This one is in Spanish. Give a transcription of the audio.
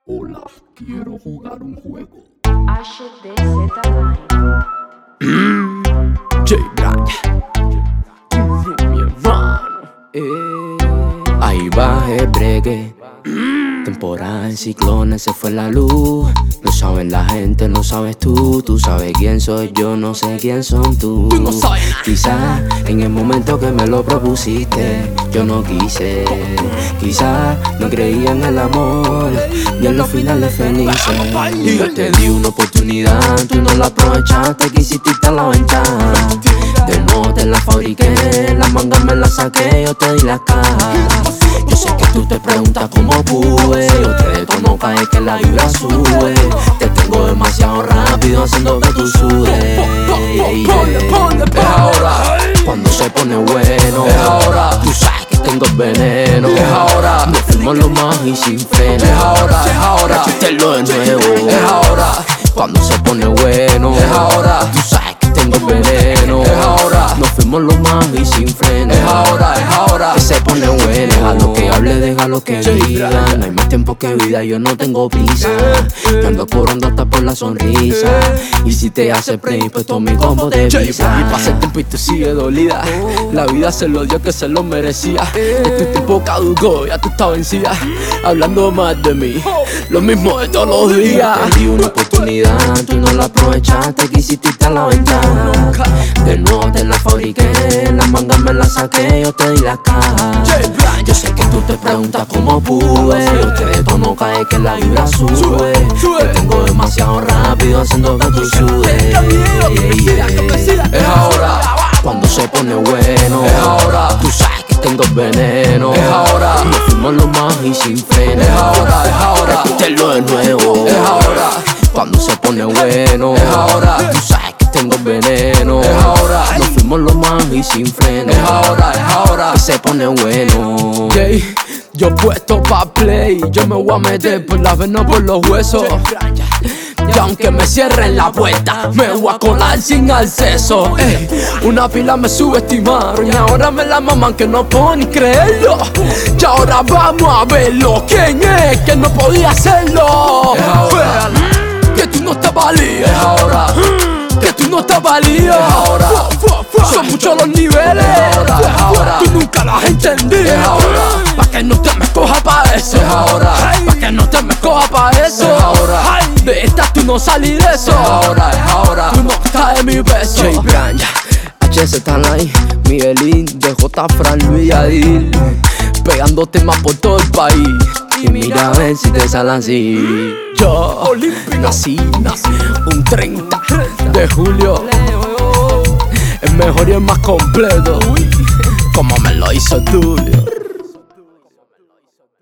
Hola, quiero jugar un juego. J. Brian, mi hermano. Ahí bajé bregue. Temporada en ciclones, se fue la luz. Lo saben la gente, lo sabes tú. Tú sabes quién soy yo, no sé quién son tú. No sabes nada. Quizás en el momento que me lo propusiste, yo no quise. Quizás no creía en el amor y en los finales felices. Y yo te di una oportunidad, tú no la aprovechaste, quisiste irte a la ventana. De nuevo te la fabriqué, las mangas me las saqué, yo te di la caja. Yo sé que tú te preguntas cómo pude, yo te detono cada vez que la vibra sube. Te tengo demasiado rápido haciendo que tú sudes. Es ahora, Cuando se pone bueno, es ahora, tú sabes que tengo veneno. es ahora, Nos fuimos los más y sin freno. es ahora, Repítelo de nuevo. es ahora, Cuando se pone bueno, es ahora, tú sabes que tengo veneno. es ahora, Nos fuimos los más y sin freno. es ahora, es ahora. Que se pone bueno. Deja lo que hable, deja lo que diga. No hay más tiempo que vida, yo no tengo prisa. Yo ando cobrando hasta por la sonrisa. Y si te hace play, pues todo mi combo de visa. Y pasa el tiempo y te sigue dolida. La vida se lo dio que se lo merecía. Tu tiempo caducó, ya tú estás vencida. Hablando más de mí, lo mismo de todos los días. Te di una oportunidad, tú no la aprovechaste, quisiste irte a la ventana. De nuevo te la fabriqué, las mangas me las saqué, yo te di la caja. Yo sé que tú te preguntas cómo pude, yo te detono cada vez que la vibra sube. Te tengo demasiado rápido haciendo que tú sudes. Es ahora, Cuando se pone bueno, es ahora, tú sabes que tengo veneno. es ahora, Nos fuimos los más y sin freno. es ahora, Repítelo de nuevo. es ahora, Cuando se pone bueno, es ahora, tú sabes que tengo veneno. es ahora, Nos fuimos los más y sin freno. es ahora. Que se pone bueno. Jay, yo puesto pa' play, yo me voy a meter por la vena, por los huesos. Y aunque me cierren la puerta, me voy a colar sin acceso. Una pila me subestimaron y ahora me la maman que no puedo ni creerlo. Y ahora vamos a verlo, quién es que no podía hacerlo. Que tú no estás valido, es ahora. Que tú no estás valido, es ahora. Son muchos los niveles, es ahora. Tú nunca lo has entendido, es ahora. Pa' que no te me coja pa' eso, es ahora. Pa' que no te me coja pa' eso, es ahora. De esta tú no salí de eso, es ahora, es ahora. Tú no estás de mi beso. J. Brian, HS Tanay, Miguelín, DJ Fran, Luis Adil, pegando temas por todo el país. Y mira a ver si te sale así. Yo nací un 30 de julio. El mejor y el más completo, como me lo hizo tú.